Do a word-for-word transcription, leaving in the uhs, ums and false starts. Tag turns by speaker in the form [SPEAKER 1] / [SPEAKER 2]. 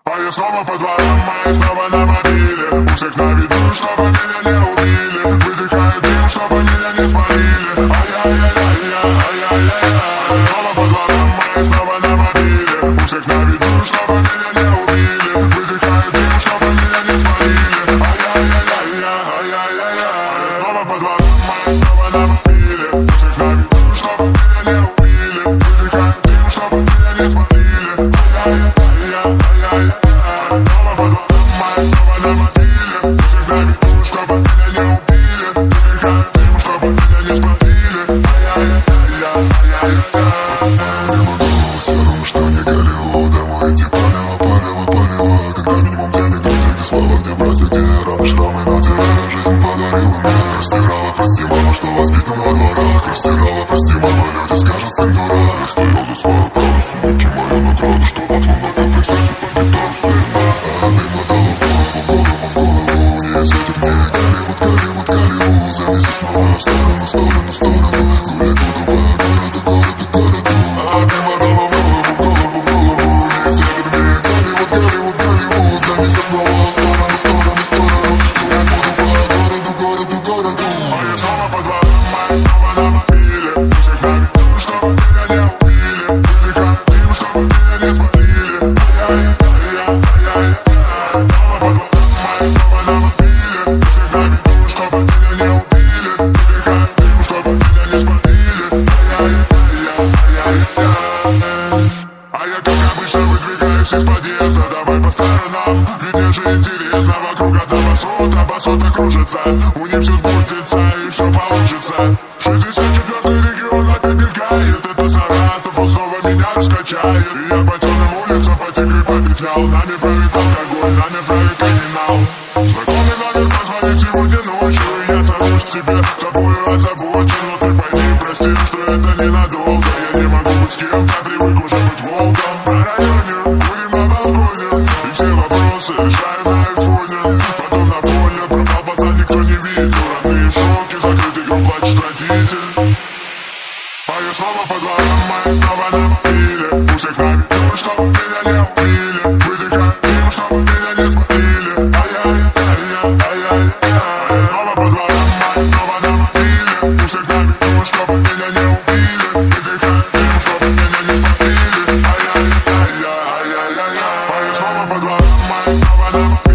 [SPEAKER 1] А я снова по дворам, мои снова на мобиле. У всех на виду, чтобы меня не убили. Выдыхает дым, чтобы меня не спалили. Ай-яй-яй-яй-яй, ай-яй-яй-яй. Снова по дворам, мои снова на мобиле. У всех на виду, чтобы меня не убили. Выдыхает дым, чтобы меня не спалили. Ай-яй-яй-яй-яй, ай-яй-яй-яй. Снова по дворам, мои снова на мобиле. У всех на виду, чтобы меня не убили. Выдыхает дым, чтобы меня не спалили. Ай-яй-яй-яй, ай-яй-яй.
[SPEAKER 2] Слова, где братья, где раны, шрамы на тебе. Жизнь подарила мне. Простирала, прости, мама, что воспитан во дворах. Простирала, прости, мама, люди скажут, сын дурак. Я стоял за свою правду, сумки мою награду, что поклонна, как принцессе под гитару сына. А ты мотала в голову, в голову, в голову. Не светит мне Голливуд, Голливуд, Голливуд. Занеси снова в сторону, сторону, сторону. Гулять буду по городу, городу, городу. А ты мотала в голову, в голову, в голову. Не светит мне Голливуд, Голливуд, Голливуд. Занеси снова.
[SPEAKER 1] Из подъезда, давай по сторонам. Ведь мне же интересно, вокруг одного сота, басота кружится. У них все сбудется и все получится. шестьдесят четвёртый регион опять мелькает. Это Саратов, он снова меня раскачает. И я по темным улицам потек и попетлял. Нами правит алкоголь, нами правит криминал. Знакомый номер, позвони сегодня ночью. И я сажусь к тебе, тобою озабочен. Но ты пойми, прости, что это ненадолго. Я не могу быть с кем, я привык уже быть волком. На районе и все вопросы решаю на айфоне. Потом на поле пропал пацан, никто не видел. Родные в шоке, закрытый гроб, плачет родитель. А я снова по дворам, мои снова на мобиле. У всех на виду, чтобы меня не убили. Выдыхает дым, чтобы меня не спалили. Ай-яй-яй-яй, ай-яй-яй. Снова по дворам, мои снова на мобиле. У всех на виду, чтобы меня не убили. Выдыхает дым, чтобы меня не спалили. Ай-яй-яй-яй, ай-яй-яй. Снова по дворам, мои снова на мобиле.